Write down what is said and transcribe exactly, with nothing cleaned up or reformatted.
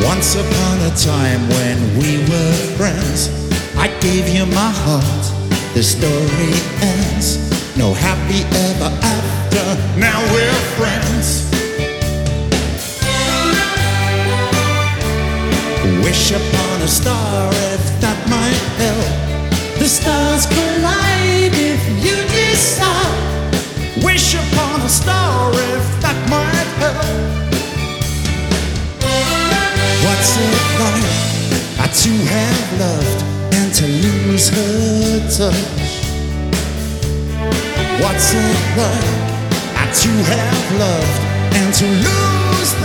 Once upon a time when we were friends, I gave you my heart, the story ends. No happy ever after, now we're friends. Wish upon a star if that might help. The stars collide if you decide. Wish upon a star if that might help. What's it like to have loved and to lose her touch? What's it like to have loved and to lose